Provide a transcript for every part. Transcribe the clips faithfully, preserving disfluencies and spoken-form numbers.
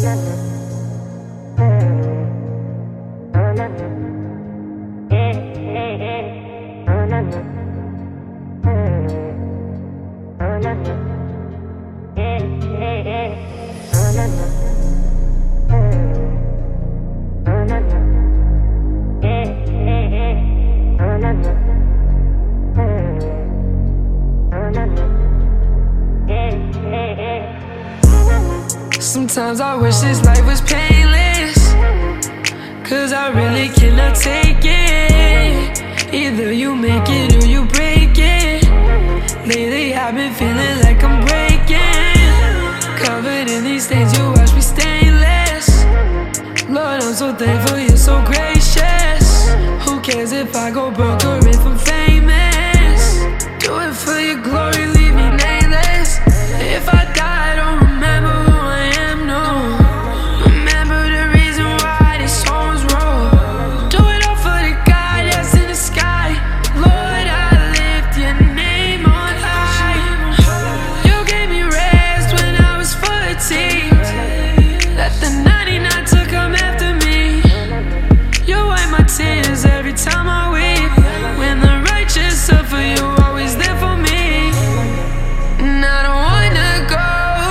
Sometimes I wish this life was painless, cause I really cannot take it. Either you make it or you break it. Lately I've been feeling like I'm breaking. Covered in these stains, you watch me stainless. Lord, I'm so thankful you're so gracious. Who cares if I go broke or if I'm famous? Do it for your glory, leave me nameless. If I die, I don't remember who I am, no. Remember the reason why this song's wrong. Do it all for the God that's in the sky. Lord, I lift your name on high. You gave me rest when I was fatigued. Let the ninety-nine to come after me. You wipe my tears every time I weep. When the righteous suffer, you always there for me. And I don't wanna go,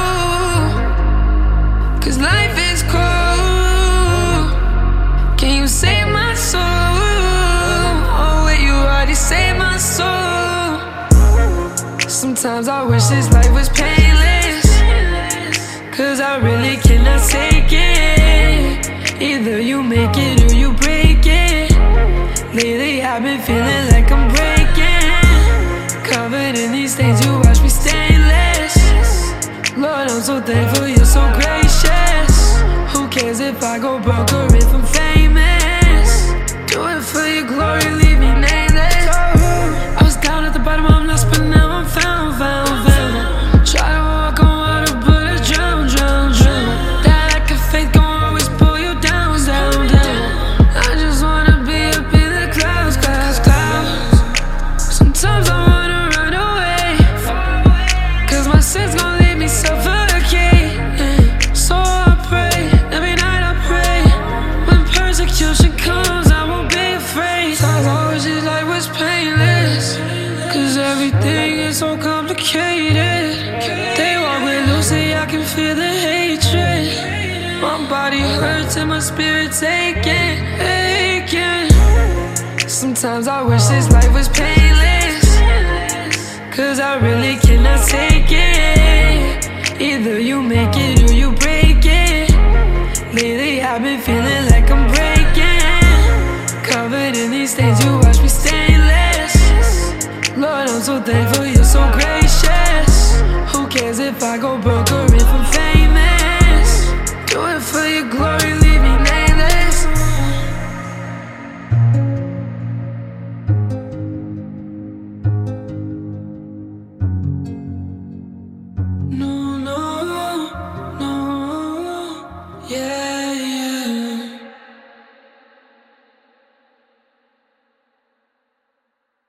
cause life is cold. Can you save my soul? Oh wait, you already saved my soul. Sometimes I wish this life was painless, cause I really cannot take it. Either you make it or you break it. Lately I've been feeling like I'm breaking. Covered in these stains, you watch me stainless. Lord, I'm so thankful you're so gracious. Who cares if I go broke or if I'm famous? Do it for your glory, leave me nameless. I was down at the bottom, I'm lost, but now I'm found, found, found. Try to walk on water, but I drown, drown, drown. That lack of faith gon' always pull you down, down, down. I just wanna be up in the clouds, clouds, clouds. Sometimes I wanna run away, cause my sins gon' leave me suffocate. So I pray, every night I pray. When persecution comes, I won't be afraid. Sometimes I wish this life was painless, cause everything is so complicated. They walk with Lucy, I can feel the hatred. My body hurts and my spirit's aching, aching. Sometimes I wish this life was painless, cause I really cannot take it. Either you make it or you break it. Lately I've been feeling like I'm breaking. Covered in these stains, you watch me stainless. Lord, I'm so thankful you're so gracious. Who cares if I go broke or if I'm famous?